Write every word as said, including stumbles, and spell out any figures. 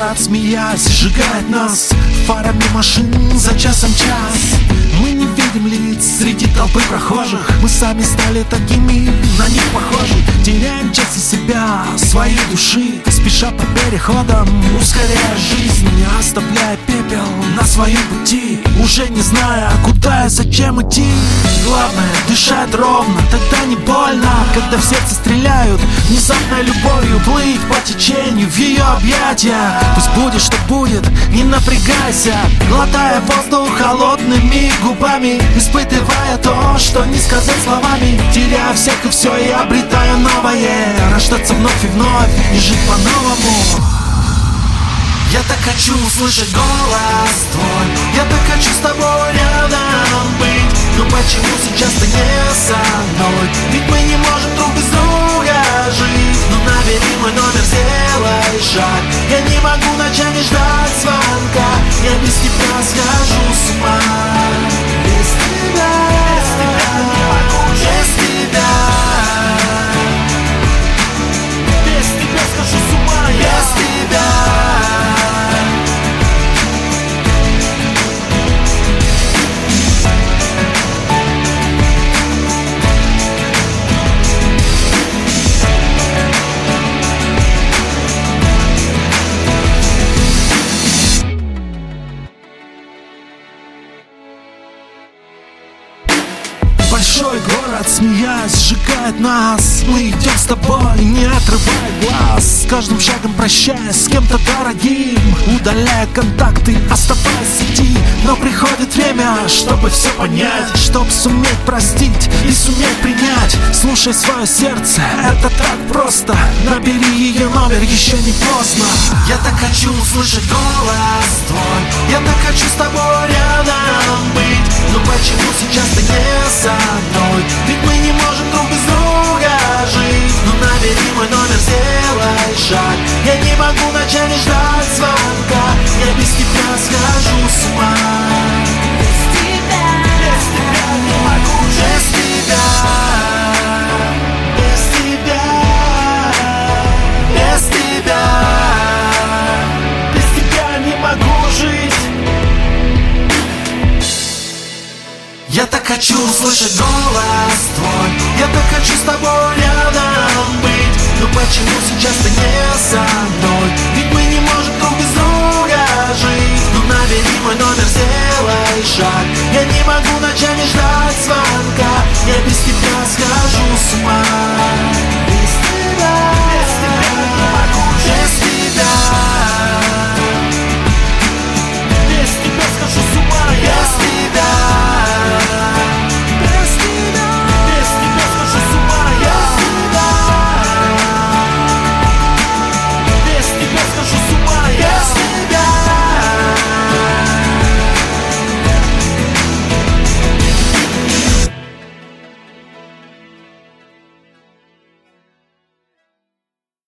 город, смеясь, сжигает нас фарами машин за часом час. Мы не видим лиц среди толпы прохожих, мы сами стали такими, на них похожи. Теряем часть из себя, своей души, спеша по переходам, ускоряя жизнь, оставляя пепел на своем пути, уже не зная, куда и зачем идти. Главное дышать ровно, тогда не больно, когда в сердце стреляют внезапной любовью. Плыть по течению в ее объятия, пусть будет, что будет, не напрягайся, глотая воздух холодными губами, испытывая то, что не сказать словами, теряя всех и все и обретая новое, рождаться вновь и вновь и жить по-новому. Я так хочу услышать голос твой, я так хочу с тобой рядом быть. Но почему сейчас ты не со мной? Ведь мы не можем друг без друга жить. Ну набери мой номер, сделай шаг. Я не могу ночами ждать звонка, я без тебя схожу с ума. Без тебя, без тебя не могу жить. Без тебя, без тебя схожу с ума. Без тебя. Большой город, смеясь, сжигает нас. Мы идем с тобой, не отрывая глаз, с каждым шагом прощаясь с кем-то дорогим, удаляя контакты, оставаясь в сети. Но приходит время, чтобы все понять, чтобы суметь простить и суметь принять. Слушай свое сердце, это так просто. Набери ее номер, еще не поздно. Я так хочу услышать голос твой, я так хочу с тобой рядом быть. Но почему сейчас ты не со мной? Ведь мы не можем друг без друга жить. Ну набери мой номер, сделай шаг. Я не могу ночами ждать звонка, я без тебя схожу с ума. Без тебя, без тебя не могу жить. Без тебя, без тебя, без тебя, без тебя не могу жить. Я так хочу услышать голос твой, я так хочу с тобой рядом быть. Но почему сейчас ты не со мной? Ведь мы не можем друг без друга жить. Ну набери мой номер, сделай